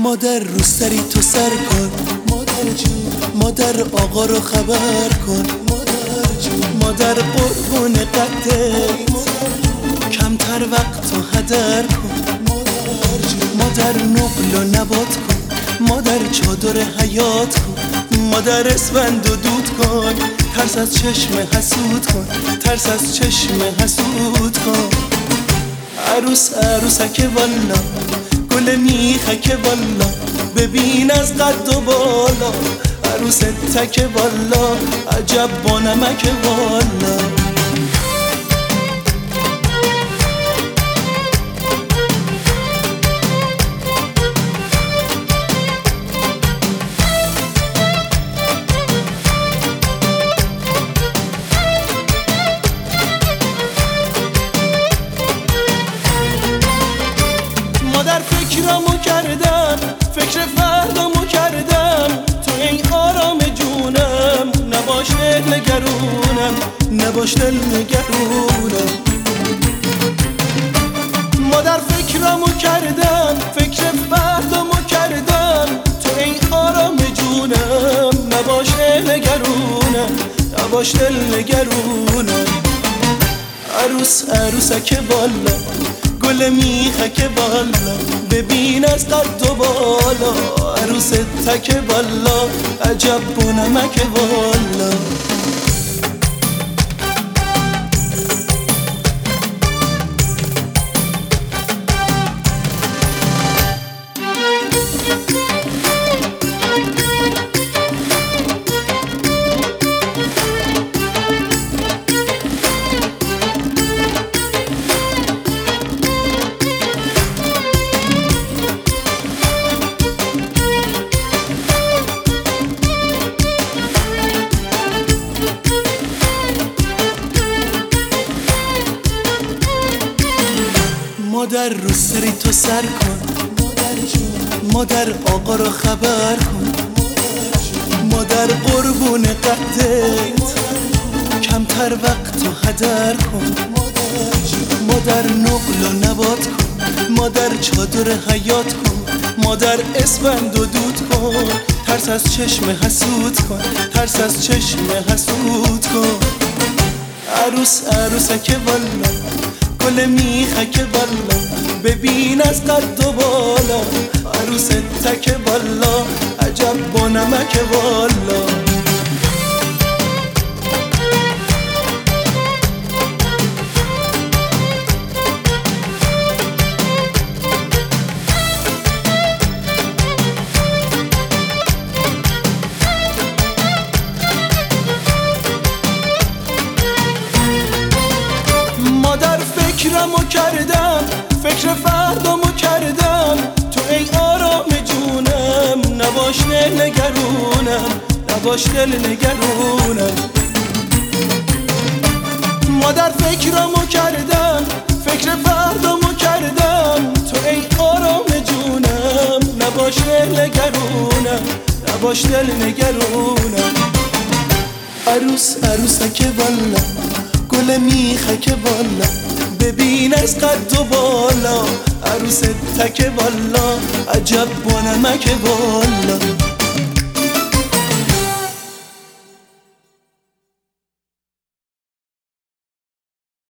مادر رو سری تو سر کن، مادر جون. مادر آقا رو خبر کن، مادر جون. مادر قربون قدت، کمتر وقت و هدر کن، مادر جون. مادر نقل و نبات کن، مادر چادر حیات کن، مادر اسفند و دود کن، ترس از چشم حسود کن، ترس از چشم حسود کن. عروس عروسک والا، گل میخک والا، ببین از قد و بالا، عروس تک والا، عجب با نمک والا. مادر فکرامو کردم، فکر فردامو کردم، تو این آرام جونم، نباش دل نگرونم، نباش دل نگرونم. مادر فکرامو کردم، فکر فردامو کردم، تو این آرام جونم، نباش دل نگرونم، نباش دل نگرونم. عروس عروسک بالا، گل میخک بالا، ببین از قد و بالا، عروس تک بالا، عجب با نمک بالا. مادر رو سری تو سر کن، مادر جون. مادر آقا رو خبر کن، مادر جون. مادر قربون قدت، کمتر وقت و هدر کن، مادر جون. مادر نقل و نبات کن، مادر چادر حیات کن، مادر اسفند و دود کن، ترس از چشم حسود کن، ترس از چشم حسود کن. عروس عروسک والا، گل میخک بالا، ببین از قد و بالا، عروس تک بالا، عجب با نمک بالا. مادر فکرامو کردم، فکر فردامو کردم، تو ای آرام جونم، نباش دل نگرونم، نباش دل نگرونم. مادر فکرامو کردم، فکر فردامو کردم، تو ای آرام جونم، نباش دل نگرونم، نباش دل نگرونم. عروس عروسک والا، گل میخک بالا، ببین از قد و بالا، عروس تک بالا، عجب با نمک بالا.